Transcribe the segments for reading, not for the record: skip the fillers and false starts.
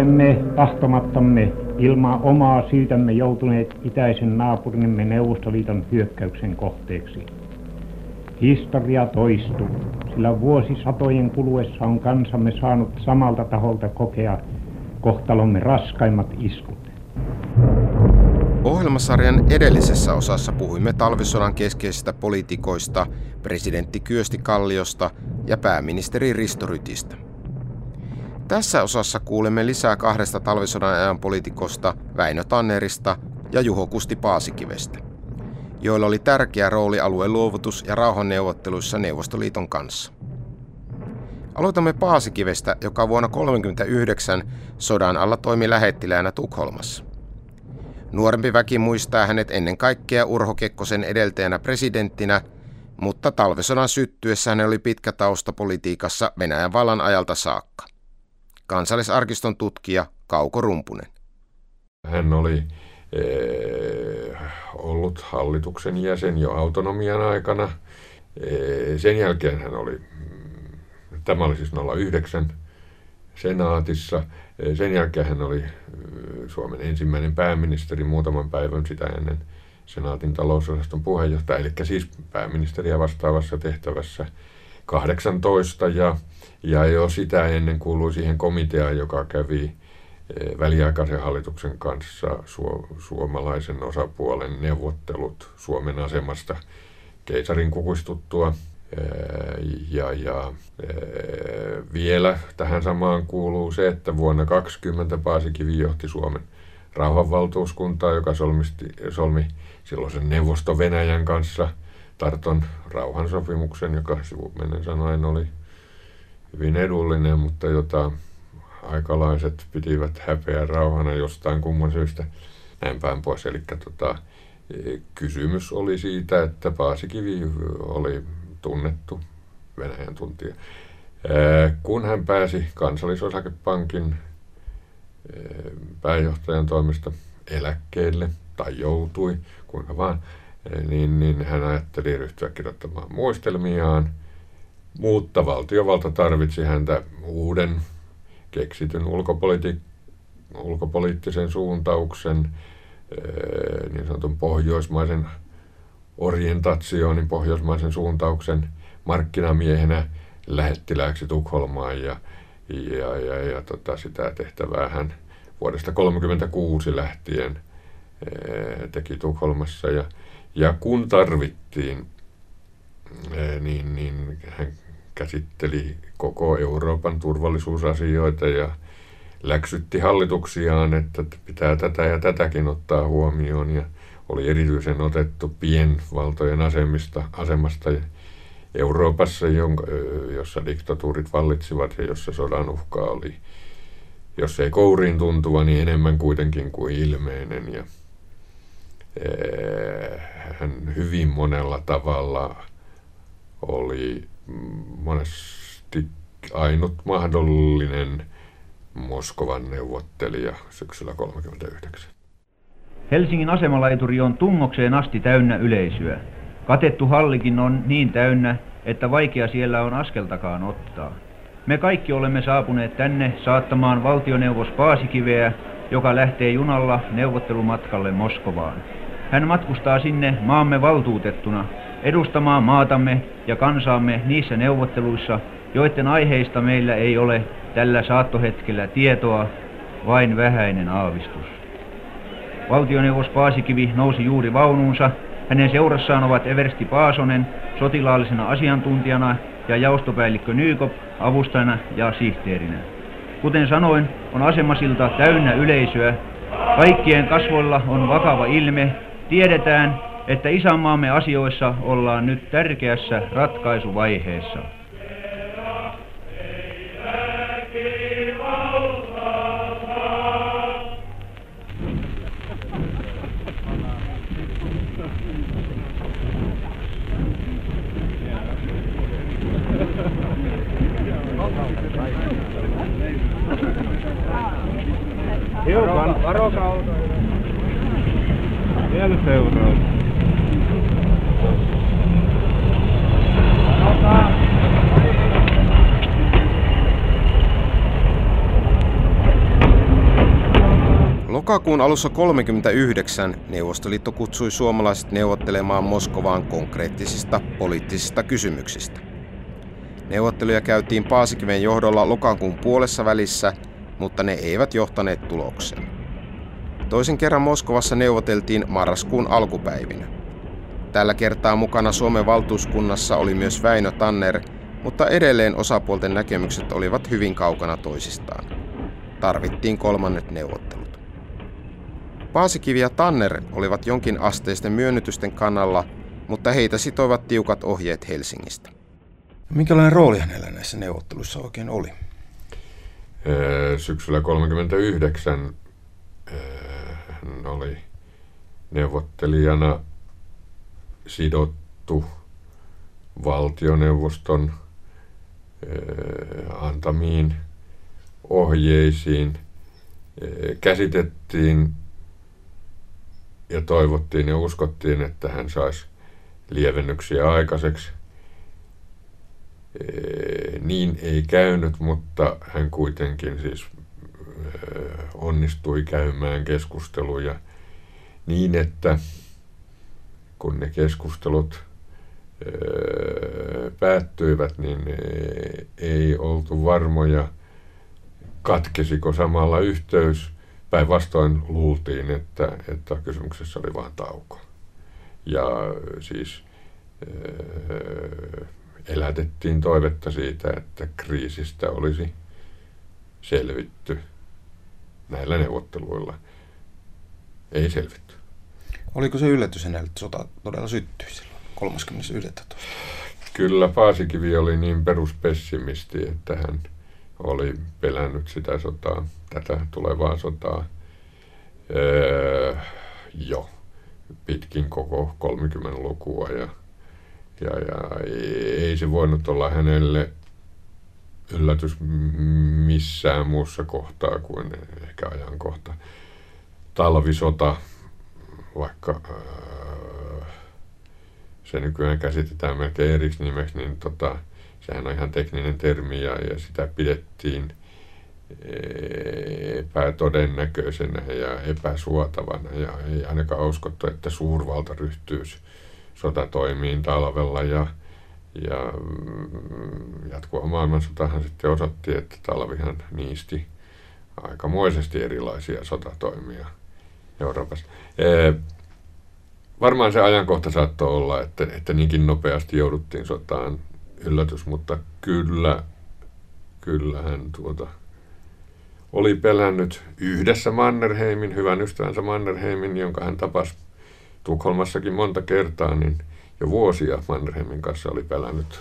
Olemme tahtomattamme ilman omaa syytämme joutuneet itäisen naapurimme Neuvostoliiton hyökkäyksen kohteeksi. Historia toistuu, sillä vuosisatojen kuluessa on kansamme saanut samalta taholta kokea kohtalomme raskaimmat iskut. Ohjelmasarjan edellisessä osassa puhuimme talvisodan keskeisistä poliitikoista, presidentti Kyösti Kalliosta ja pääministeri Risto Rytistä. Tässä osassa kuulemme lisää kahdesta talvisodan ajan poliitikosta, Väinö Tannerista ja Juho Kusti Paasikivestä, joilla oli tärkeä rooli alueen luovutus- ja rauhanneuvotteluissa Neuvostoliiton kanssa. Aloitamme Paasikivestä, joka vuonna 1939 sodan alla toimi lähettiläänä Tukholmassa. Nuorempi väki muistaa hänet ennen kaikkea Urho Kekkosen edeltäjänä presidenttinä, mutta talvisodan syttyessä hänellä oli pitkä tausta politiikassa Venäjän vallan ajalta saakka. Kansallisarkiston tutkija Kauko Rumpunen. Hän oli ollut hallituksen jäsen jo autonomian aikana. Sen jälkeen hän oli, tämä oli siis 09 senaatissa. Sen jälkeen hän oli Suomen ensimmäinen pääministeri muutaman päivän sitä ennen senaatin talousosaston puheenjohtaja, eli siis pääministeriä vastaavassa tehtävässä 18 ja jo sitä ennen kuului siihen komiteaan, joka kävi väliaikaisen hallituksen kanssa suomalaisen osapuolen neuvottelut Suomen asemasta keisarin kukistuttua. Vielä tähän samaan kuuluu se, että vuonna 2020 Paasikivi johti Suomen rauhanvaltuuskuntaa, joka solmi silloisen Neuvosto-Venäjän kanssa Tarton rauhansopimuksen, joka sivumennen sanoen oli hyvin edullinen, mutta jota aikalaiset pitivät häpeän rauhana jostain kumman syystä näin päin pois. Eli kysymys oli siitä, että Paasikivi oli tunnettu Venäjän tuntija. Kun hän pääsi Kansallisosakepankin pääjohtajan toimesta eläkkeelle, tai joutui, kuinka vaan, niin hän ajatteli ryhtyä kirjoittamaan muistelmiaan, mutta valtiovalta tarvitsi häntä uuden keksityn ulkopoliittisen suuntauksen, niin sanotun pohjoismaisen orientaationin, pohjoismaisen suuntauksen markkinamiehenä lähettilääksi Tukholmaan ja sitä tehtävää hän vuodesta 1936 lähtien teki Tukholmassa ja kun tarvittiin, niin hän käsitteli koko Euroopan turvallisuusasioita ja läksytti hallituksiaan, että pitää tätä ja tätäkin ottaa huomioon ja oli erityisen otettu pienvaltojen asemasta Euroopassa, jossa diktatuurit vallitsevat ja jossa sodan uhka oli, jos ei kouriin tuntuva, niin enemmän kuitenkin kuin ilmeinen. Ja hän hyvin monella tavalla oli monesti ainut mahdollinen Moskovan neuvottelija syksyllä 1939. Helsingin asemalaituri on tungokseen asti täynnä yleisöä. Katettu hallikin on niin täynnä, että vaikea siellä on askeltakaan ottaa. Me kaikki olemme saapuneet tänne saattamaan valtioneuvos Paasikiveä, joka lähtee junalla neuvottelumatkalle Moskovaan. Hän matkustaa sinne maamme valtuutettuna, edustamaan maatamme ja kansaamme niissä neuvotteluissa, joiden aiheista meillä ei ole tällä saattohetkellä tietoa, vain vähäinen aavistus. Valtioneuvos Paasikivi nousi juuri vaunuunsa. Hänen seurassaan ovat eversti Paasonen sotilaallisena asiantuntijana ja jaostopäällikkö Nykop avustajana ja sihteerinä. Kuten sanoin, on asemasilta täynnä yleisöä. Kaikkien kasvoilla on vakava ilme. Tiedetään, että isänmaamme asioissa ollaan nyt tärkeässä ratkaisuvaiheessa. Hiukan. Varokaa. Vielä seuraa. Lokakuun alussa 1939 Neuvostoliitto kutsui suomalaiset neuvottelemaan Moskovaan konkreettisista poliittisista kysymyksistä. Neuvotteluja käytiin Paasikiven johdolla lokakuun puolessa välissä, mutta ne eivät johtaneet tulokseen. Toisen kerran Moskovassa neuvoteltiin marraskuun alkupäivinä. Tällä kertaa mukana Suomen valtuuskunnassa oli myös Väinö Tanner, mutta edelleen osapuolten näkemykset olivat hyvin kaukana toisistaan. Tarvittiin kolmannet neuvottelut. Paasikivi ja Tanner olivat jonkin asteisten myönnytysten kannalla, mutta heitä sitoivat tiukat ohjeet Helsingistä. Minkälainen rooli hänellä näissä neuvotteluissa oikein oli? Syksyllä 1939 hän oli neuvottelijana sidottu valtioneuvoston antamiin ohjeisiin. Käsitettiin ja toivottiin ja uskottiin, että hän saisi lievennyksiä aikaiseksi. Niin ei käynyt, mutta hän kuitenkin siis onnistui käymään keskusteluja niin, että kun ne keskustelut päättyivät, niin ei oltu varmoja, katkesiko samalla yhteys. Päinvastoin luultiin, että kysymyksessä oli vain tauko. Ja siis elätettiin toivetta siitä, että kriisistä olisi selvitty näillä neuvotteluilla. Ei selvitty. Oliko se yllätys hänelle, että sota todella syttyi silloin 30.11.? Kyllä Paasikivi oli niin peruspessimisti, että hän oli pelännyt sitä sotaa, tätä tulevaa sotaa jo pitkin koko 30-lukua ja ei se voinut olla hänelle yllätys missään muussa kohtaa kuin ehkä ajankohta. Talvisota, vaikka se nykyään käsitetään melkein eri nimeksi, niin sehän on ihan tekninen termi ja sitä pidettiin epätodennäköisenä ja epäsuotavana ja ei ainakaan uskottu, että suurvalta ryhtyisi sotatoimiin talvella ja jatkuva maailmansotahan sitten osoitti, että talvihan niisti aikamoisesti erilaisia sotatoimia Euroopassa. Varmaan se ajankohta saattoi olla, että niinkin nopeasti jouduttiin sotaan, yllätys, mutta kyllä hän oli pelännyt yhdessä Mannerheimin, hyvän ystävänsä Mannerheimin, jonka hän tapasi Tukholmassakin monta kertaa, niin jo vuosia Mannerheimin kanssa oli pelännyt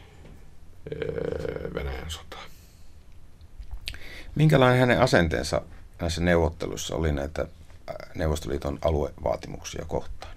Venäjän sotaa. Minkälainen hänen asenteensa näissä neuvotteluissa oli näitä Neuvostoliiton aluevaatimuksia kohtaan?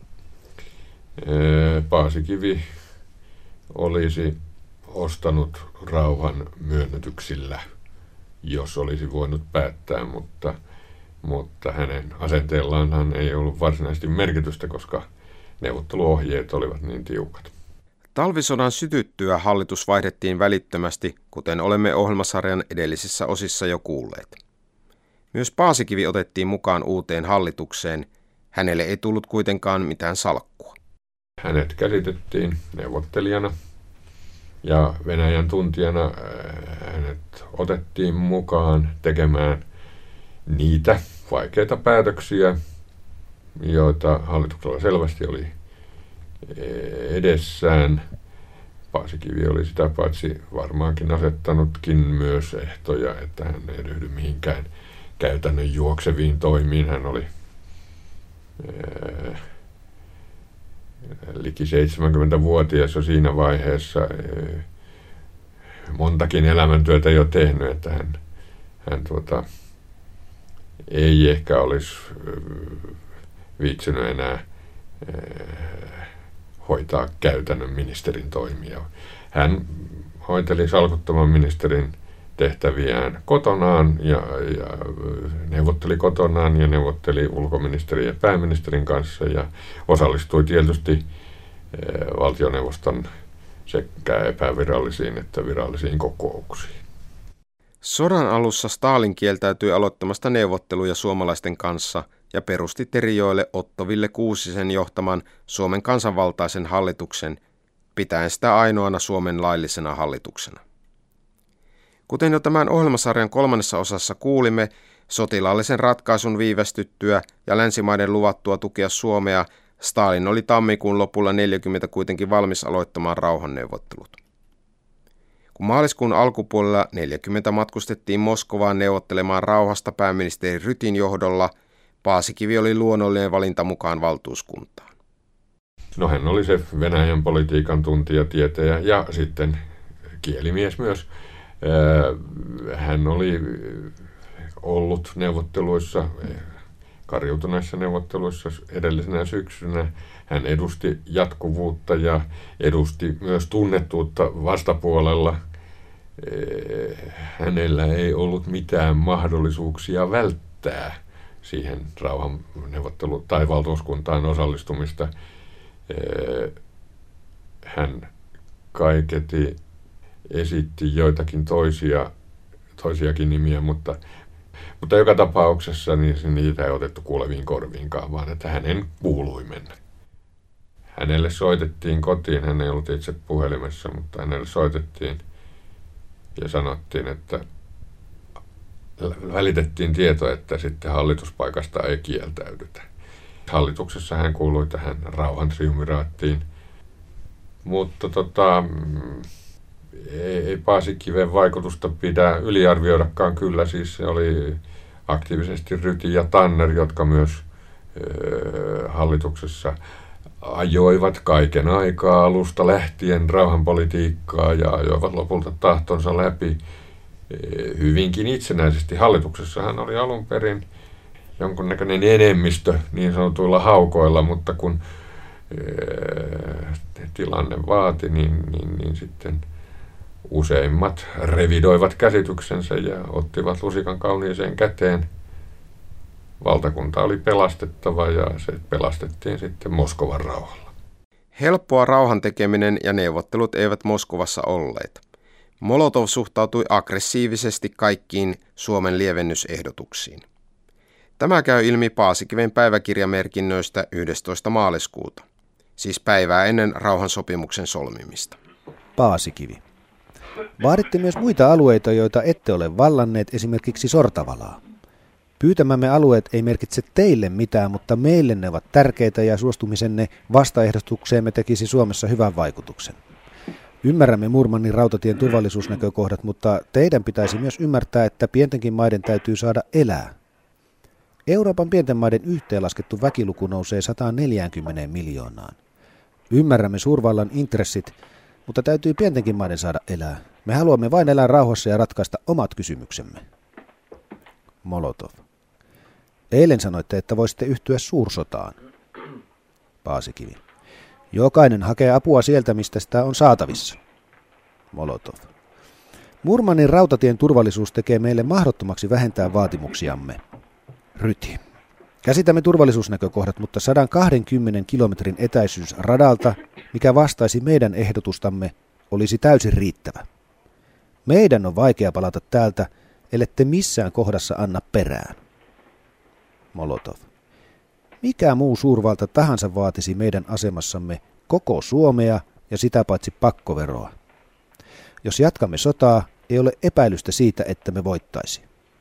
Paasikivi olisi ostanut rauhan myönnytyksillä, jos olisi voinut päättää, mutta hänen asenteellaanhan ei ollut varsinaisesti merkitystä, koska neuvotteluohjeet olivat niin tiukat. Talvisodan sytyttyä hallitus vaihdettiin välittömästi, kuten olemme ohjelmasarjan edellisissä osissa jo kuulleet. Myös Paasikivi otettiin mukaan uuteen hallitukseen. Hänelle ei tullut kuitenkaan mitään salkkua. Hänet käsitettiin neuvottelijana ja Venäjän tuntijana hänet otettiin mukaan tekemään niitä vaikeita päätöksiä, joita hallituksella selvästi oli edessään. Paasikivi oli sitä paitsi varmaankin asettanutkin myös ehtoja, että hän ei ryhdy mihinkään käytännön juokseviin toimiin. Hän oli liki 70-vuotias jo siinä vaiheessa, montakin elämäntyötä jo tehnyt, että hän ei ehkä olisi viitsinyt enää hoitaa käytännön ministerin toimia. Hän hoiteli salkuttoman ministerin tehtäviään kotonaan ja neuvotteli kotonaan ja neuvotteli ulkoministerin ja pääministerin kanssa ja osallistui tietysti valtioneuvoston sekä epävirallisiin että virallisiin kokouksiin. Sodan alussa Stalin kieltäytyi aloittamasta neuvotteluja suomalaisten kanssa ja perusti Terijoelle Otto Ville Kuusisen johtaman Suomen kansanvaltaisen hallituksen, pitäen sitä ainoana Suomen laillisena hallituksena. Kuten jo tämän ohjelmasarjan 3. osassa kuulimme, sotilaallisen ratkaisun viivästyttyä ja länsimaiden luvattua tukea Suomea, Stalin oli tammikuun lopulla 40 kuitenkin valmis aloittamaan rauhanneuvottelut. Kun maaliskuun alkupuolella 40 matkustettiin Moskovaan neuvottelemaan rauhasta pääministeri Rytin johdolla, Paasikivi oli luonnollinen valinta mukaan valtuuskuntaan. No hän oli se Venäjän politiikan tuntija, tietäjä ja sitten kielimies myös. Hän oli ollut neuvotteluissa, kariutuneissa neuvotteluissa edellisenä syksynä. Hän edusti jatkuvuutta ja edusti myös tunnettuutta vastapuolella. Hänellä ei ollut mitään mahdollisuuksia välttää siihen rauhanneuvottelu- tai valtuuskuntaan osallistumista. Hän kaiketi esitti joitakin toisiakin nimiä, mutta joka tapauksessa niin niitä ei otettu kuuleviin korviinkaan, vaan että hänen kuului mennä. Hänelle soitettiin kotiin, hän ei ollut itse puhelimessa, mutta hänelle soitettiin ja sanottiin, että välitettiin tieto, että sitten hallituspaikasta ei kieltäydytä. Hallituksessa hän kuului tähän rauhan triumviraattiin, mutta ei Paasikiven vaikutusta pidä yliarvioidakaan kyllä, siis se oli aktiivisesti Ryti ja Tanner, jotka myös hallituksessa ajoivat kaiken aikaa alusta lähtien rauhanpolitiikkaa ja ajoivat lopulta tahtonsa läpi hyvinkin itsenäisesti. Hallituksessahan oli alun perin jonkunnäköinen enemmistö niin sanotuilla haukoilla, mutta kun tilanne vaati, niin sitten useimmat revidoivat käsityksensä ja ottivat lusikan kauniiseen käteen. Valtakunta oli pelastettava ja se pelastettiin sitten Moskovan rauhalla. Helppoa rauhan tekeminen ja neuvottelut eivät Moskovassa olleet. Molotov suhtautui aggressiivisesti kaikkiin Suomen lievennysehdotuksiin. Tämä käy ilmi Paasikiven päiväkirjamerkinnöistä 11. maaliskuuta, siis päivää ennen rauhansopimuksen solmimista. Paasikivi. Vaaditte myös muita alueita, joita ette ole vallanneet, esimerkiksi Sortavalaa. Pyytämämme alueet ei merkitse teille mitään, mutta meille ne ovat tärkeitä ja suostumisenne vastaehdotukseemme tekisi Suomessa hyvän vaikutuksen. Ymmärrämme Murmannin rautatien turvallisuusnäkökohdat, mutta teidän pitäisi myös ymmärtää, että pientenkin maiden täytyy saada elää. Euroopan pienten maiden yhteenlaskettu väkiluku nousee 140 miljoonaan. Ymmärrämme suurvallan intressit, mutta täytyy pientenkin maiden saada elää. Me haluamme vain elää rauhassa ja ratkaista omat kysymyksemme. Molotov. Eilen sanoitte, että voisitte yhtyä suursotaan. Paasikivi. Jokainen hakee apua sieltä, mistä sitä on saatavissa. Molotov. Murmannin rautatien turvallisuus tekee meille mahdottomaksi vähentää vaatimuksiamme. Ryti. Käsitämme turvallisuusnäkökohdat, mutta 120 kilometrin etäisyys radalta, mikä vastaisi meidän ehdotustamme, olisi täysin riittävä. Meidän on vaikea palata täältä, ellette missään kohdassa anna perään. Molotov. Mikä muu suurvalta tahansa vaatisi meidän asemassamme koko Suomea ja sitä paitsi pakkoveroa? Jos jatkamme sotaa, ei ole epäilystä siitä, että me voittaisi.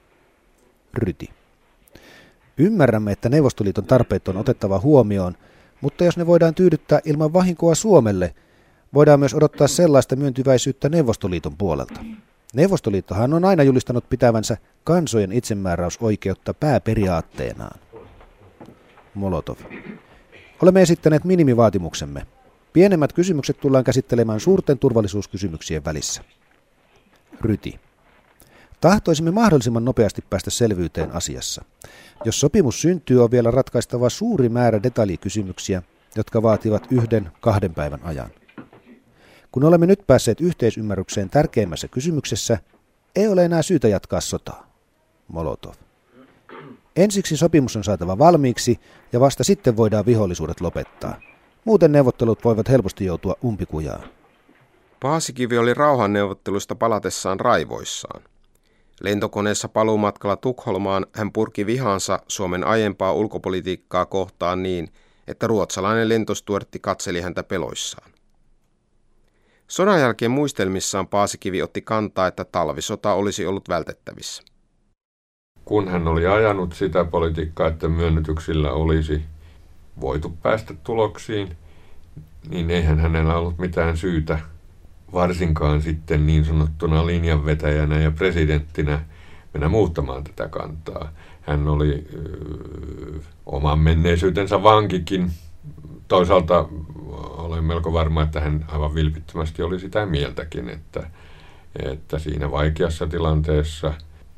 Ryti. Ymmärrämme, että Neuvostoliiton tarpeet on otettava huomioon, mutta jos ne voidaan tyydyttää ilman vahinkoa Suomelle, voidaan myös odottaa sellaista myöntyväisyyttä Neuvostoliiton puolelta. Neuvostoliittohan on aina julistanut pitävänsä kansojen itsemääräysoikeutta pääperiaatteenaan. Molotov. Olemme esittäneet minimivaatimuksemme. Pienemmät kysymykset tullaan käsittelemään suurten turvallisuuskysymyksien välissä. Ryti. Tahtoisimme mahdollisimman nopeasti päästä selvyyteen asiassa. Jos sopimus syntyy, on vielä ratkaistava suuri määrä detaljikysymyksiä, jotka vaativat 1-2 päivän ajan. Kun olemme nyt päässeet yhteisymmärrykseen tärkeimmässä kysymyksessä, ei ole enää syytä jatkaa sotaa. Molotov. Ensiksi sopimus on saatava valmiiksi ja vasta sitten voidaan vihollisuudet lopettaa. Muuten neuvottelut voivat helposti joutua umpikujaan. Paasikivi oli rauhanneuvotteluista palatessaan raivoissaan. Lentokoneessa paluumatkalla Tukholmaan hän purki vihansa Suomen aiempaa ulkopolitiikkaa kohtaan niin, että ruotsalainen lentostuertti katseli häntä peloissaan. Sodan jälkeen muistelmissaan Paasikivi otti kantaa, että talvisota olisi ollut vältettävissä. Kun hän oli ajanut sitä politiikkaa, että myönnytyksillä olisi voitu päästä tuloksiin, niin eihän hänellä ollut mitään syytä, varsinkaan sitten niin sanottuna linjanvetäjänä ja presidenttinä, mennä muuttamaan tätä kantaa. Hän oli oman menneisyytensä vankikin. Toisaalta olen melko varma, että hän aivan vilpittömästi oli sitä mieltäkin, että siinä vaikeassa tilanteessa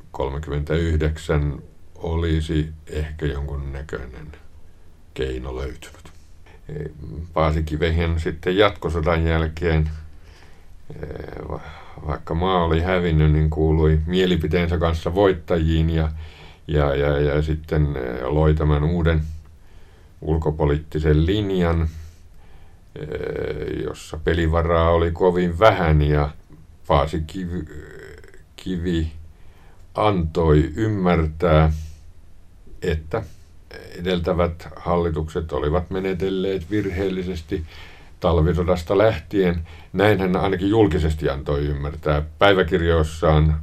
39 olisi ehkä jonkun näköinen keino löytynyt. Paasikivihän sitten jatkosodan jälkeen, vaikka maa oli hävinnyt, niin kuului mielipiteensä kanssa voittajiin ja sitten loi tämän uuden ulkopoliittisen linjan, jossa pelivaraa oli kovin vähän, ja Paasikivi antoi ymmärtää, että edeltävät hallitukset olivat menetelleet virheellisesti talvisodasta lähtien. Näin hän ainakin julkisesti antoi ymmärtää. Päiväkirjoissaan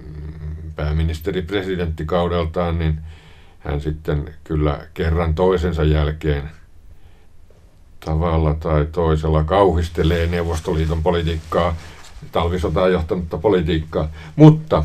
pääministeri-presidenttikaudeltaan, niin hän sitten kyllä kerran toisensa jälkeen tavalla tai toisella kauhistelee Neuvostoliiton politiikkaa, talvisotaan johtanutta politiikkaa, mutta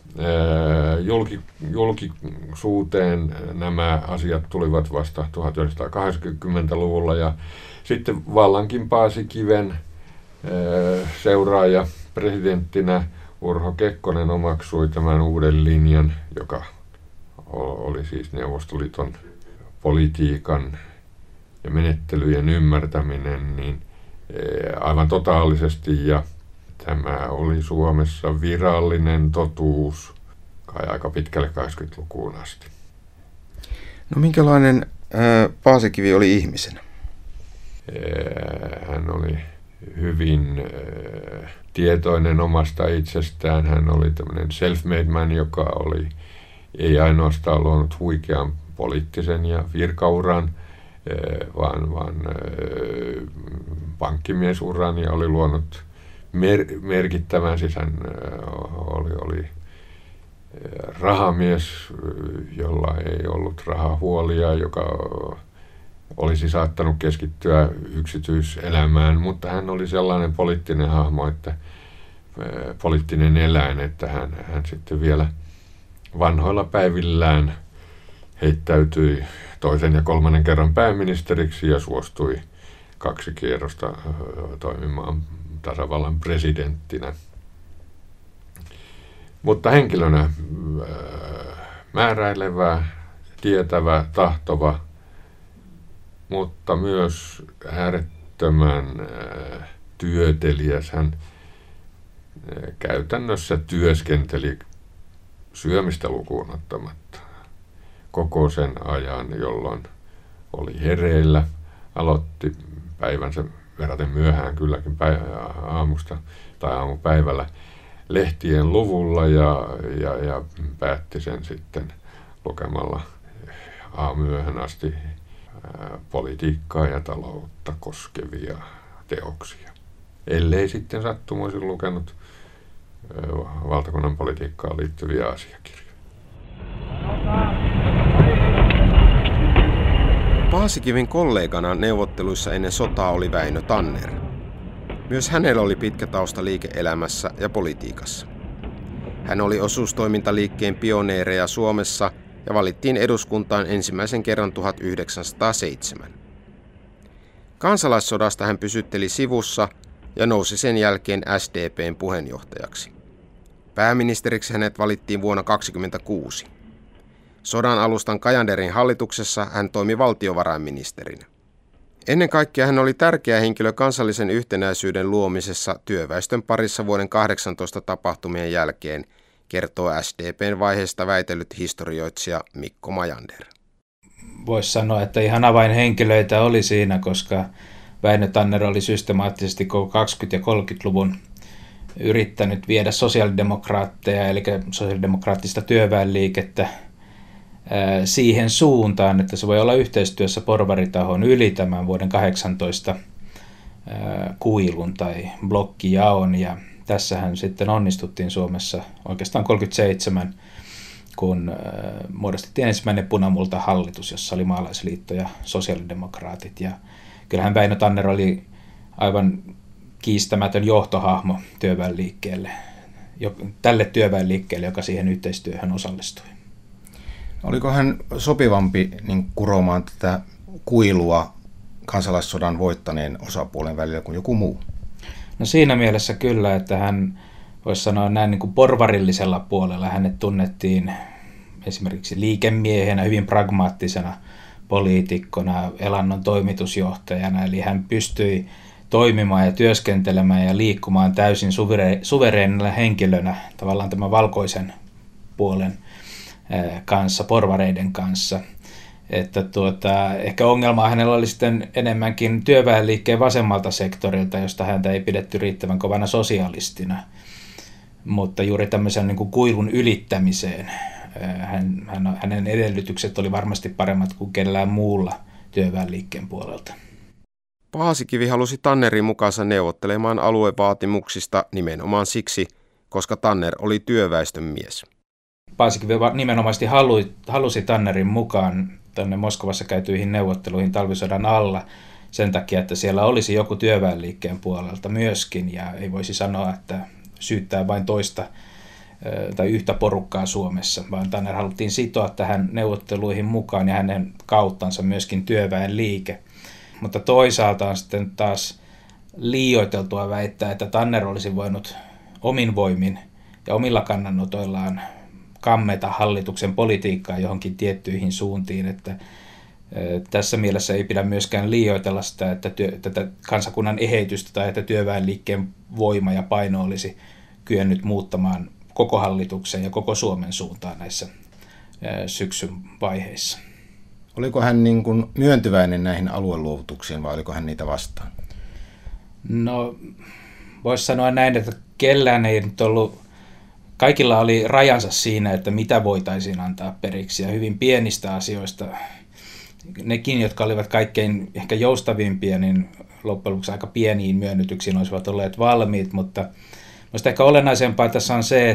julkisuuteen nämä asiat tulivat vasta 1980-luvulla, ja sitten vallankin Paasikiven seuraaja presidenttinä Urho Kekkonen omaksui tämän uuden linjan, joka oli siis Neuvostoliiton politiikan ja menettelyjen ymmärtäminen niin aivan totaalisesti, ja tämä oli Suomessa virallinen totuus kai aika pitkälle 80-lukuun asti. No minkälainen Paasikivi oli ihmisenä? Hän oli hyvin tietoinen omasta itsestään. Hän oli tämmöinen self-made man, joka ei ainoastaan luonut huikean poliittisen ja virkauran, vaan pankkimiesuran, ja oli luonut merkittävän, siis hän oli rahamies, jolla ei ollut rahahuolia, joka olisi saattanut keskittyä yksityiselämään, mutta hän oli sellainen poliittinen hahmo, että poliittinen eläin, että hän sitten vielä vanhoilla päivillään heittäytyi toisen ja kolmannen kerran pääministeriksi ja suostui 2 kierrosta toimimaan tasavallan presidenttinä. Mutta henkilönä määräilevä, tietävä, tahtova, mutta myös äärettömän työteliäs. Hän käytännössä työskenteli syömistä lukuun ottamatta koko sen ajan, jolloin oli hereillä, aloitti päivänsä verraten myöhään kylläkin aamusta tai aamupäivällä lehtien luvulla ja päätti sen sitten lukemalla aamuyöhön asti politiikkaa ja taloutta koskevia teoksia. Ellei sitten sattumoisin lukenut valtakunnan politiikkaan liittyviä asiakirjoja. Paasikivin kollegana neuvotteluissa ennen sotaa oli Väinö Tanner. Myös hänellä oli pitkä tausta liike-elämässä ja politiikassa. Hän oli osuustoimintaliikkeen pioneereja Suomessa ja valittiin eduskuntaan ensimmäisen kerran 1907. Kansalaissodasta hän pysytteli sivussa ja nousi sen jälkeen SDP:n puheenjohtajaksi. Pääministeriksi hänet valittiin vuonna 1926. Sodan alustan Cajanderin hallituksessa hän toimi valtiovarainministerinä. Ennen kaikkea hän oli tärkeä henkilö kansallisen yhtenäisyyden luomisessa työväestön parissa vuoden 18 tapahtumien jälkeen, kertoo SDP:n vaiheesta väitellyt historioitsija Mikko Majander. Voisi sanoa, että ihan avainhenkilöitä oli siinä, koska Väinö Tanner oli systemaattisesti koko 20- ja 30-luvun yrittänyt viedä sosiaalidemokraatteja, eli sosiaalidemokraattista työväenliikettä siihen suuntaan, että se voi olla yhteistyössä porvaritahon yli tämän vuoden 18 kuilun tai blokkijaon, ja tässähän sitten onnistuttiin Suomessa oikeastaan 37, kun muodostettiin ensimmäinen punamultahallitus, jossa oli maalaisliitto ja sosiaalidemokraatit. Ja kyllähän Väinö Tanner oli aivan kiistämätön johtohahmo työväenliikkeelle, tälle työväenliikkeelle, joka siihen yhteistyöhön osallistui. Oliko hän sopivampi kuromaan tätä kuilua kansalaissodan voittaneen osapuolen välillä kuin joku muu? No siinä mielessä kyllä, että hän voisi sanoa näin niin kuin porvarillisella puolella. Hänet tunnettiin esimerkiksi liikemiehenä, hyvin pragmaattisena poliitikkona, elannon toimitusjohtajana. Eli hän pystyi toimimaan ja työskentelemään ja liikkumaan täysin suvereenilla henkilönä tavallaan tämän valkoisen puolen kanssa, porvareiden kanssa. Että ehkä ongelma hänellä oli sitten enemmänkin työväenliikkeen vasemmalta sektorilta, josta häntä ei pidetty riittävän kovana sosialistina. Mutta juuri tämmöisen niin kuin kuilun ylittämiseen hänen edellytykset oli varmasti paremmat kuin kellään muulla työväenliikkeen puolelta. Paasikivi halusi Tannerin mukaansa neuvottelemaan aluevaatimuksista nimenomaan siksi, koska Tanner oli työväestön mies. Paasikivi nimenomaisesti halusi Tannerin mukaan tänne Moskovassa käytyihin neuvotteluihin talvisodan alla sen takia, että siellä olisi joku työväenliikkeen puolelta myöskin, ja ei voisi sanoa, että syyttää vain toista tai yhtä porukkaa Suomessa, vaan Tanner haluttiin sitoa tähän neuvotteluihin mukaan ja hänen kauttansa myöskin työväenliike. Mutta toisaalta on sitten taas liioiteltua väittää, että Tanner olisi voinut omin voimin ja omilla kannanotoillaan kammeta hallituksen politiikkaa johonkin tiettyihin suuntiin, että tässä mielessä ei pidä myöskään liioitella sitä, että tätä kansakunnan eheytystä tai että työväenliikkeen voima ja paino olisi kyennyt muuttamaan koko hallituksen ja koko Suomen suuntaan näissä syksyn vaiheissa. Oliko hän myöntyväinen näihin alueluovutuksiin vai oliko hän niitä vastaan? No, voisi sanoa näin, että kellään ei nyt ollut, kaikilla oli rajansa siinä, että mitä voitaisiin antaa periksi, ja hyvin pienistä asioista. Nekin, jotka olivat kaikkein ehkä joustavimpia, niin loppujen lopuksi aika pieniin myönnytyksiin olisivat olleet valmiit, mutta minusta ehkä olennaisempaa tässä on se,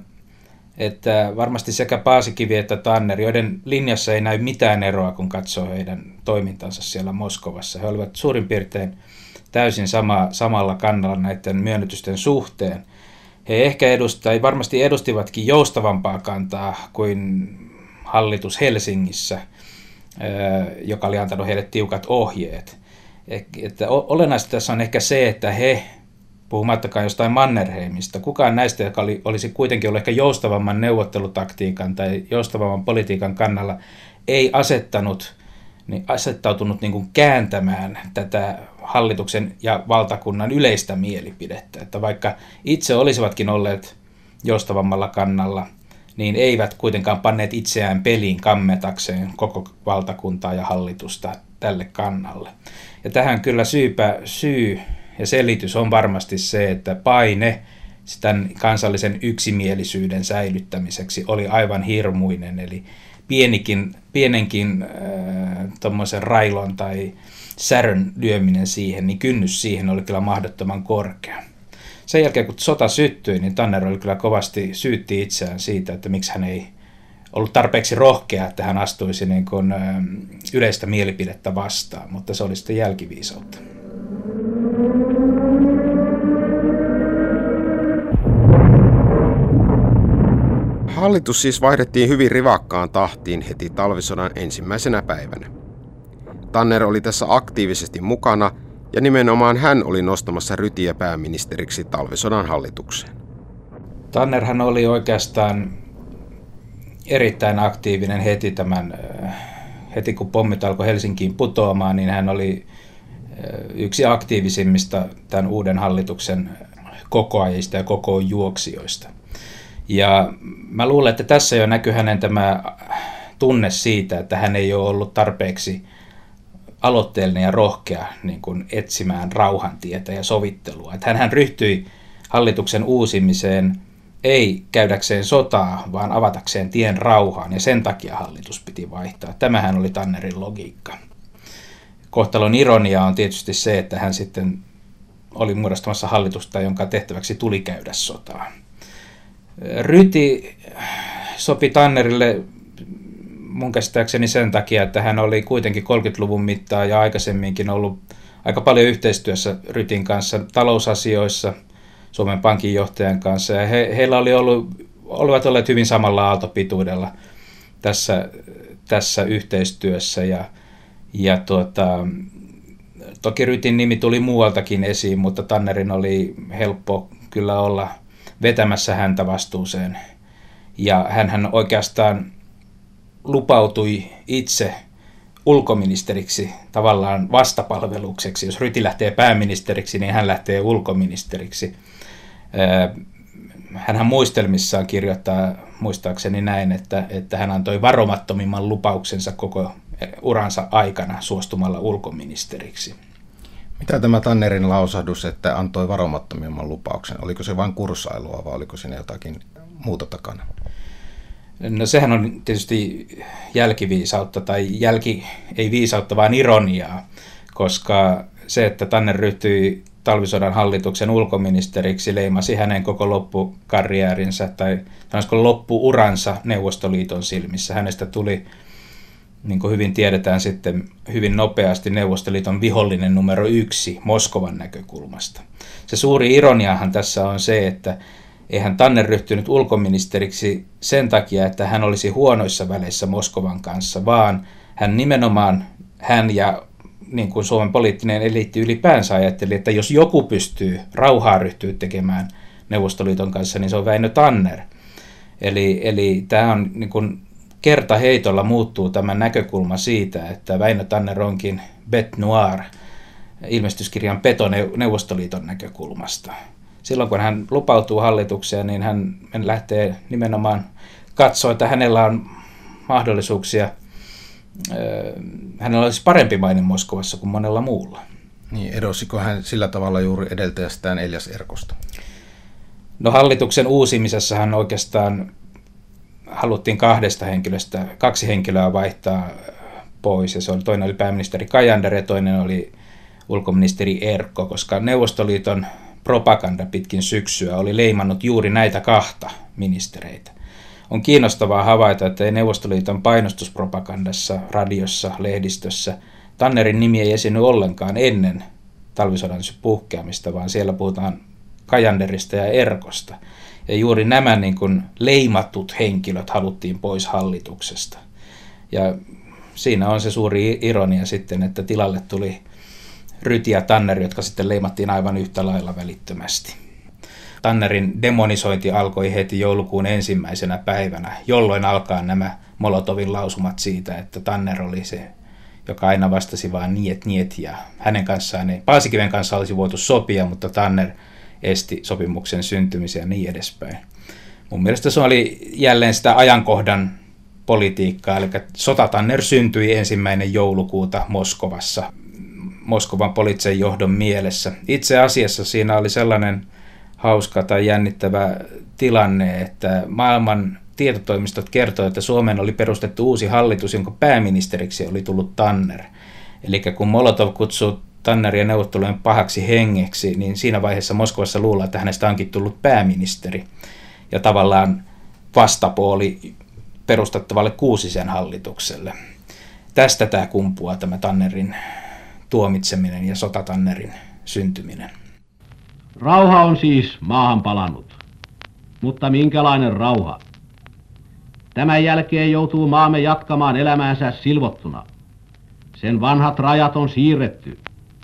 että varmasti sekä Paasikivi että Tanner, joiden linjassa ei näy mitään eroa, kun katsoo heidän toimintansa siellä Moskovassa. He olivat suurin piirtein täysin samalla kannalla näiden myönnytysten suhteen. He ehkä varmasti edustivatkin joustavampaa kantaa kuin hallitus Helsingissä, joka oli antanut heille tiukat ohjeet. Että olennaista tässä on ehkä se, että he, puhumattakaan jostain Mannerheimista, kukaan näistä, joka olisi kuitenkin ollut ehkä joustavamman neuvottelutaktiikan tai joustavamman politiikan kannalla, ei asettautunut niin kuin kääntämään tätä hallituksen ja valtakunnan yleistä mielipidettä. Että vaikka itse olisivatkin olleet joustavammalla kannalla, niin eivät kuitenkaan panneet itseään peliin kammetakseen koko valtakuntaa ja hallitusta tälle kannalle. Ja tähän kyllä syy ja selitys on varmasti se, että paine tämän kansallisen yksimielisyyden säilyttämiseksi oli aivan hirmuinen. Eli pienenkin tuommoisen railon tai särön lyöminen siihen, niin kynnys siihen oli kyllä mahdottoman korkea. Sen jälkeen, kun sota syttyi, niin Tanner oli kyllä kovasti syytti itseään siitä, että miksi hän ei ollut tarpeeksi rohkea, että hän astuisi niin kuin yleistä mielipidettä vastaan, mutta se oli sitten jälkiviisautta. Hallitus siis vaihdettiin hyvin rivakkaan tahtiin heti talvisodan ensimmäisenä päivänä. Tanner oli tässä aktiivisesti mukana ja nimenomaan hän oli nostamassa Rytiä pääministeriksi talvisodan hallitukseen. Tannerhan oli oikeastaan erittäin aktiivinen heti kun pommit alkoi Helsinkiin putoamaan, niin hän oli yksi aktiivisimmista tämän uuden hallituksen kokoajista ja kokoonjuoksijoista. Ja mä luulen, että tässä jo näkyy hänen tämä tunne siitä, että hän ei ole ollut tarpeeksi aloitteellinen ja rohkea niin kuin etsimään rauhantietä ja sovittelua. Että hän ryhtyi hallituksen uusimiseen ei käydäkseen sotaa, vaan avatakseen tien rauhaan, ja sen takia hallitus piti vaihtaa. Tämähän oli Tannerin logiikka. Kohtalon ironia on tietysti se, että hän sitten oli muodostamassa hallitusta, jonka tehtäväksi tuli käydä sotaa. Ryti sopi Tannerille mun käsittääkseni sen takia, että hän oli kuitenkin 30-luvun mittaan ja aikaisemminkin ollut aika paljon yhteistyössä Rytin kanssa talousasioissa, Suomen Pankin johtajan kanssa, ja heillä olivat olleet hyvin samalla aaltopituudella tässä yhteistyössä, ja toki Rytin nimi tuli muualtakin esiin, mutta Tannerin oli helppo kyllä olla vetämässä häntä vastuuseen, ja hänhän oikeastaan lupautui itse ulkoministeriksi tavallaan vastapalvelukseksi. Jos Ryti lähtee pääministeriksi, niin hän lähtee ulkoministeriksi. Hänhän muistelmissaan kirjoittaa muistaakseni näin, että hän antoi varomattomimman lupauksensa koko uransa aikana suostumalla ulkoministeriksi. Mitä tämä Tannerin lausahdus, että antoi varomattomimman lupauksen? Oliko se vain kurssailua vai oliko siinä jotakin muuta takana? No sehän on tietysti jälkiviisautta, tai ei viisautta, vaan ironiaa, koska se, että Tanner ryhtyi talvisodan hallituksen ulkoministeriksi, leimasi hänen koko loppukarjäärinsä tai loppuuransa Neuvostoliiton silmissä. Hänestä tuli, niin kuin hyvin tiedetään sitten, hyvin nopeasti Neuvostoliiton vihollinen numero 1 Moskovan näkökulmasta. Se suuri ironiahan tässä on se, että eihän Tanner ryhtynyt ulkoministeriksi sen takia, että hän olisi huonoissa väleissä Moskovan kanssa, vaan hän ja niin kuin Suomen poliittinen eliitti ylipäänsä ajatteli, että jos joku pystyy rauhaa ryhtyä tekemään Neuvostoliiton kanssa, niin se on Väinö Tanner. Eli tämä on niin kuin kertaheitolla muuttuu tämä näkökulma siitä, että Väinö Tanner onkin bête noire, ilmestyskirjan peto Neuvostoliiton näkökulmasta. Silloin kun hän lupautuu hallitukseen, niin hän lähtee nimenomaan katsoa, että hänellä on mahdollisuuksia, hänellä olisi parempi maine Moskovassa kuin monella muulla. Niin, edosiko hän sillä tavalla juuri edeltäjästään Elias Erkosta? No hallituksen uusimisessahan oikeastaan haluttiin 2 henkilöstä, 2 henkilöä vaihtaa pois, ja toinen oli pääministeri Cajander ja toinen oli ulkoministeri Erkko, koska Neuvostoliiton propaganda pitkin syksyä oli leimannut juuri näitä 2 ministereitä. On kiinnostavaa havaita, että Neuvostoliiton painostuspropagandassa, radiossa, lehdistössä Tannerin nimi ei esiinny ollenkaan ennen talvisodan puhkeamista, vaan siellä puhutaan Cajanderista ja Erkosta. Ja juuri nämä niin kuin leimatut henkilöt haluttiin pois hallituksesta. Ja siinä on se suuri ironia sitten, että tilalle tuli Ryti ja Tanner, jotka sitten leimattiin aivan yhtä lailla välittömästi. Tannerin demonisointi alkoi heti joulukuun 1. päivänä, jolloin alkaa nämä Molotovin lausumat siitä, että Tanner oli se, joka aina vastasi vaan niet, ja hänen kanssaan Paasikiven kanssa olisi voitu sopia, mutta Tanner esti sopimuksen syntymisen ja niin edespäin. Mun mielestä se oli jälleen sitä ajankohdan politiikkaa, eli sota-Tanner syntyi 1. joulukuuta Moskovassa, Moskovan poliittisen johdon mielessä. Itse asiassa siinä oli sellainen hauska tai jännittävä tilanne, että maailman tietotoimistot kertoi, että Suomeen oli perustettu uusi hallitus, jonka pääministeriksi oli tullut Tanner. Eli kun Molotov kutsui Tanneria neuvottelujen pahaksi hengeksi, niin siinä vaiheessa Moskovassa luullaan, että hänestä onkin tullut pääministeri ja tavallaan vastapuoli perustettavalle Kuusisen hallitukselle. Tästä tämä kumpuaa, tämä Tannerin tuomitseminen ja sota-Tannerin syntyminen. Rauha on siis maahan palannut. Mutta minkälainen rauha? Tämän jälkeen joutuu maamme jatkamaan elämäänsä silvottuna. Sen vanhat rajat on siirretty.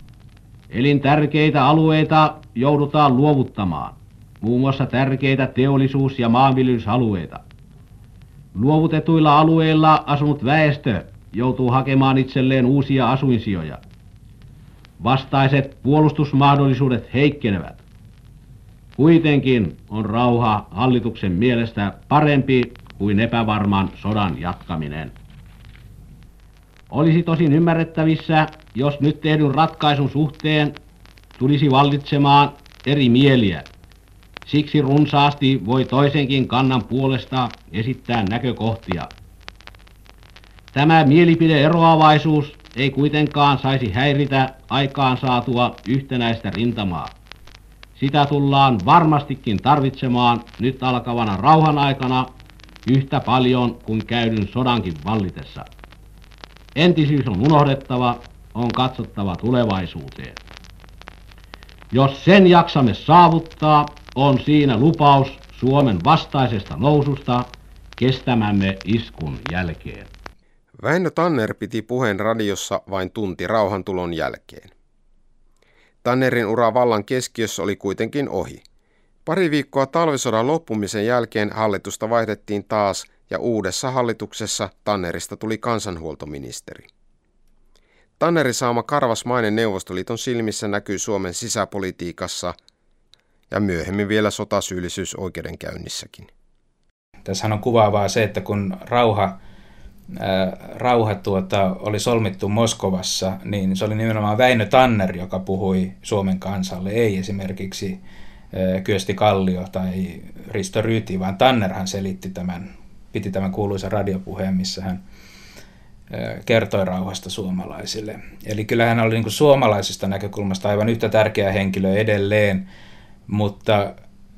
Elintärkeitä alueita joudutaan luovuttamaan, muun muassa tärkeitä teollisuus- ja maanviljelysalueita. Luovutetuilla alueilla asunut väestö joutuu hakemaan itselleen uusia asuinsijoja. Vastaiset puolustusmahdollisuudet heikkenevät. Kuitenkin on rauha hallituksen mielestä parempi kuin epävarman sodan jatkaminen. Olisi tosin ymmärrettävissä, jos nyt tehdyn ratkaisun suhteen tulisi vallitsemaan eri mieliä. Siksi runsaasti voi toisenkin kannan puolesta esittää näkökohtia. Tämä mielipide-eroavaisuus ei kuitenkaan saisi häiritä aikaansaatua yhtenäistä rintamaa. Sitä tullaan varmastikin tarvitsemaan nyt alkavana rauhan aikana yhtä paljon kuin käydyn sodankin vallitessa. Entisyys on unohdettava, on katsottava tulevaisuuteen. Jos sen jaksamme saavuttaa, on siinä lupaus Suomen vastaisesta noususta kestämämme iskun jälkeen. Väinö Tanner piti puheen radiossa vain tunti rauhantulon jälkeen. Tannerin ura vallan keskiössä oli kuitenkin ohi. Pari viikkoa talvisodan loppumisen jälkeen hallitusta vaihdettiin taas ja uudessa hallituksessa Tannerista tuli kansanhuoltoministeri. Tannerin saama karvas maine Neuvostoliiton silmissä näkyy Suomen sisäpolitiikassa ja myöhemmin vielä sotasyyllisyysoikeudenkäynnissäkin. Tässähän on kuvaavaa se, että kun rauha oli solmittu Moskovassa, niin se oli nimenomaan Väinö Tanner, joka puhui Suomen kansalle, ei esimerkiksi Kyösti Kallio tai Risto Ryti, vaan Tannerhan piti tämän kuuluisan radiopuheen, missä hän kertoi rauhasta suomalaisille. Eli kyllähän hän oli niin kuin suomalaisesta näkökulmasta aivan yhtä tärkeä henkilö edelleen, mutta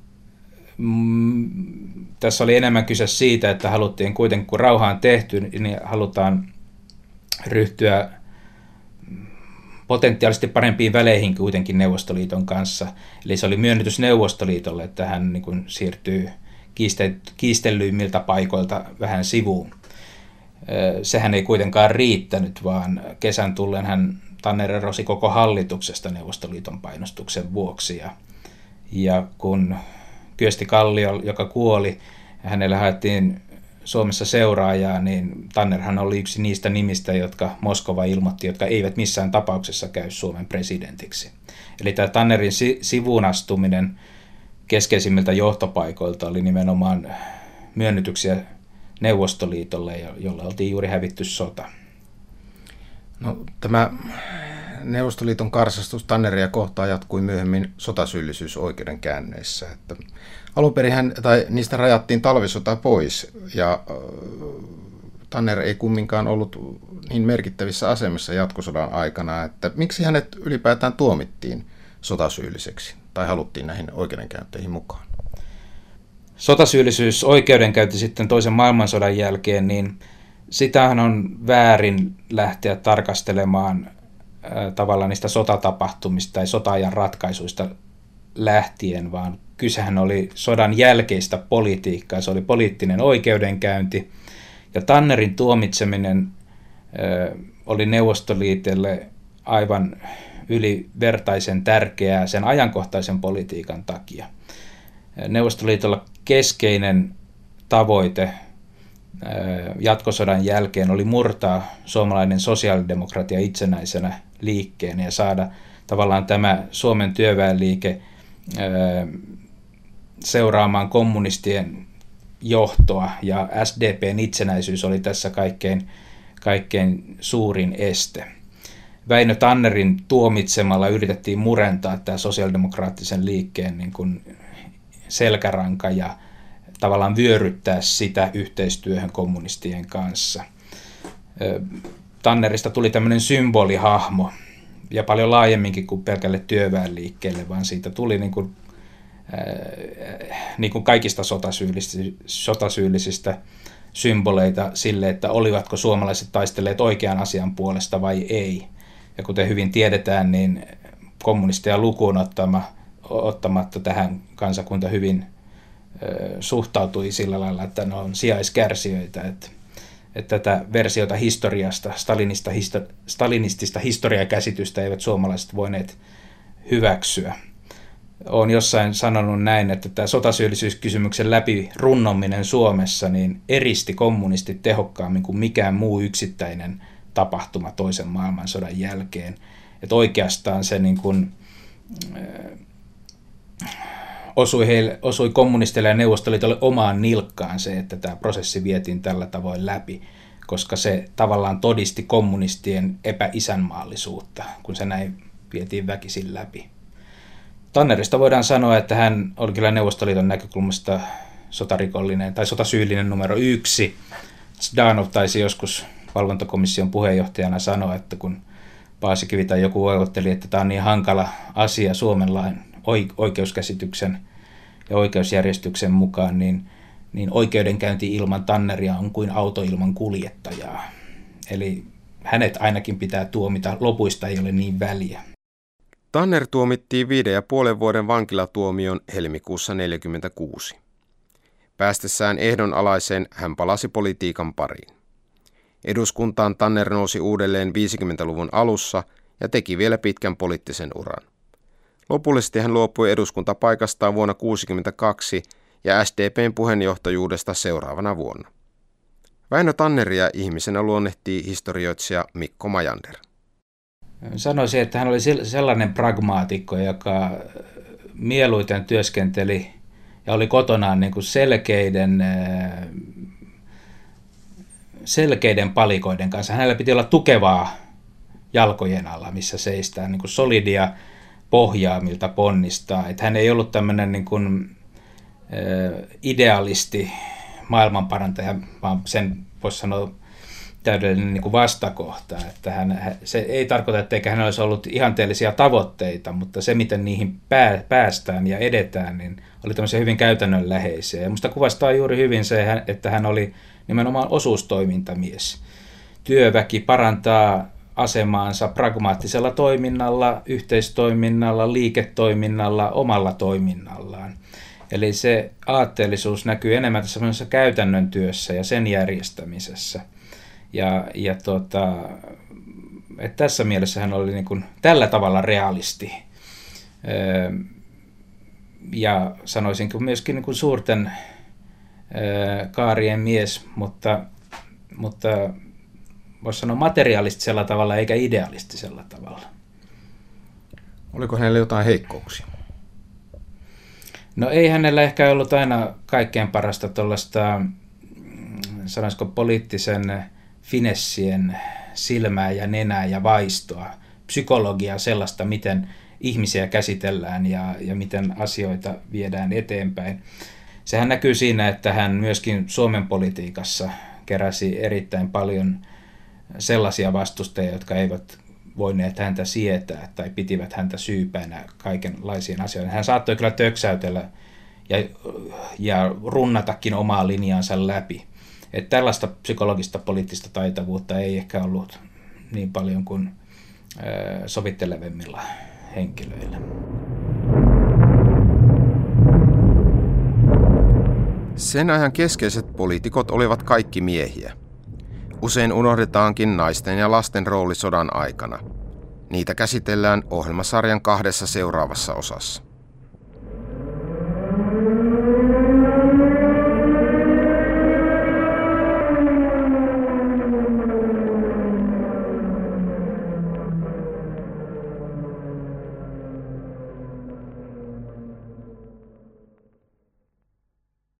tässä oli enemmän kyse siitä, että haluttiin kuitenkin, kun rauha on tehty, niin halutaan ryhtyä potentiaalisesti parempiin väleihin kuitenkin Neuvostoliiton kanssa. Eli se oli myönnytys Neuvostoliitolle, että hän niin kuin siirtyy kiistellyimmiltä paikoilta vähän sivuun. Sehän ei kuitenkaan riittänyt, vaan kesän tullen Tanner erosi koko hallituksesta Neuvostoliiton painostuksen vuoksi. Ja kun Kyösti Kallio, joka kuoli, hänelle haettiin Suomessa seuraajaa, niin Tannerhan oli yksi niistä nimistä, jotka Moskova ilmoitti, jotka eivät missään tapauksessa käy Suomen presidentiksi. Eli tämä Tannerin sivuun astuminen keskeisimmiltä johtopaikoilta oli nimenomaan myönnytyksiä Neuvostoliitolle, jolla oltiin juuri hävitty sota. No, tämä Neuvostoliiton karsastus Tanneria kohtaan jatkui myöhemmin sotasyyllisyysoikeudenkäänneissä. Alunperin niistä rajattiin talvisota pois ja Tanner ei kumminkaan ollut niin merkittävissä asemissa jatkosodan aikana, että miksi hänet ylipäätään tuomittiin sotasyylliseksi tai haluttiin näihin oikeudenkäynteihin mukaan? Sotasyyllisyysoikeudenkäynti sitten toisen maailmansodan jälkeen, niin sitähän on väärin lähteä tarkastelemaan tavallaan niistä sotatapahtumista tai sota-ajan ratkaisuista lähtien, vaan kysehän oli sodan jälkeistä politiikkaa, se oli poliittinen oikeudenkäynti, ja Tannerin tuomitseminen oli Neuvostoliitolle aivan ylivertaisen tärkeää sen ajankohtaisen politiikan takia. Neuvostoliitolla keskeinen tavoite jatkosodan jälkeen oli murtaa suomalainen sosiaalidemokratia itsenäisenä liikkeenä ja saada tavallaan tämä Suomen työväenliike seuraamaan kommunistien johtoa, ja SDPn itsenäisyys oli tässä kaikkein suurin este. Väinö Tannerin tuomitsemalla yritettiin murentaa tämä sosiaalidemokraattisen liikkeen niin kuin selkäranka ja tavallaan vyöryttää sitä yhteistyöhön kommunistien kanssa. Tannerista tuli tämmöinen symbolihahmo, ja paljon laajemminkin kuin pelkälle työväenliikkeelle, vaan siitä tuli niin kuin kaikista sotasyyllisistä symboleita sille, että olivatko suomalaiset taistelleet oikean asian puolesta vai ei. Ja kuten hyvin tiedetään, niin kommunisteja lukuun ottamatta tähän kansakunta hyvin suhtautui sillä lailla, että ne on sijaiskärsijöitä. Että tätä versiota historiasta, stalinistista historiakäsitystä eivät suomalaiset voineet hyväksyä. Olen jossain sanonut näin, että tämä sotasyyllisyyskysymyksen läpi runnominen Suomessa niin eristi kommunistit tehokkaammin kuin mikään muu yksittäinen tapahtuma toisen maailmansodan jälkeen. Että oikeastaan se niin kuin, osui kommunisteille ja Neuvostoliitolle omaan nilkkaan se, että tämä prosessi vietiin tällä tavoin läpi, koska se tavallaan todisti kommunistien epäisänmaallisuutta, kun se näin vietiin väkisin läpi. Tannerista voidaan sanoa, että hän oli kyllä Neuvostoliiton näkökulmasta sotarikollinen tai sotasyyllinen numero 1. Zhdanov taisi joskus valvontakomission puheenjohtajana sanoa, että kun Paasikivi tai joku oivotteli, että tämä on niin hankala asia Suomen lain oikeuskäsityksen ja oikeusjärjestyksen mukaan, niin oikeudenkäynti ilman Tanneria on kuin auto ilman kuljettajaa. Eli hänet ainakin pitää tuomita, lopuista ei ole niin väliä. Tanner tuomittiin 5,5 vuoden vankilatuomion helmikuussa 1946. Päästessään ehdonalaiseen hän palasi politiikan pariin. Eduskuntaan Tanner nousi uudelleen 50-luvun alussa ja teki vielä pitkän poliittisen uran. Lopullisesti hän luopui eduskuntapaikastaan vuonna 1962 ja SDP:n puheenjohtajuudesta seuraavana vuonna. Väinö Tanneria ihmisenä luonnehtii historioitsija Mikko Majander. Sanoisin, että hän oli sellainen pragmaatikko, joka mieluiten työskenteli ja oli kotonaan niin kuin selkeiden palikoiden kanssa. Hänellä piti olla tukevaa jalkojen alla, missä seistään, niin kuin solidia pohjaa, miltä ponnistaa. Että hän ei ollut tämmöinen niin kuin idealisti, maailmanparantaja, vaan sen voisi sanoa täydellinen niin kuin vastakohta. Että se ei tarkoita, etteikö hänellä olisi ollut ihanteellisia tavoitteita, mutta se, miten niihin päästään ja edetään, niin oli tämmöisiä hyvin käytännönläheisiä. Ja minusta kuvastaa juuri hyvin se, että hän oli nimenomaan osuustoimintamies. Työväki parantaa asemaansa pragmaattisella toiminnalla, yhteistoiminnalla, liiketoiminnalla, omalla toiminnallaan. Eli se aatteellisuus näkyy enemmän tässä käytännön työssä ja sen järjestämisessä. Että tässä mielessä hän oli niin kuin tällä tavalla realisti. Ja sanoisinko myöskin niin kuin suurten kaarien mies, mutta voisi sanoa materialistisella tavalla eikä idealistisella tavalla. Oliko hänellä jotain heikkouksia? No ei hänellä ehkä ollut aina kaikkein parasta tuollaista, sanoisiko poliittisen finessien silmää ja nenää ja vaistoa, psykologiaa sellaista, miten ihmisiä käsitellään ja miten asioita viedään eteenpäin. Sehän näkyy siinä, että hän myöskin Suomen politiikassa keräsi erittäin paljon sellaisia vastustajia, jotka eivät voineet häntä sietää tai pitivät häntä syypäänä kaikenlaisiin asioihin. Hän saattoi kyllä töksäytellä ja runnatakin omaa linjaansa läpi. Että tällaista psykologista poliittista taitavuutta ei ehkä ollut niin paljon kuin sovittelevemmilla henkilöillä. Sen ajan keskeiset poliitikot olivat kaikki miehiä. Usein unohdetaankin naisten ja lasten rooli sodan aikana. Niitä käsitellään ohjelmasarjan 2 seuraavassa osassa.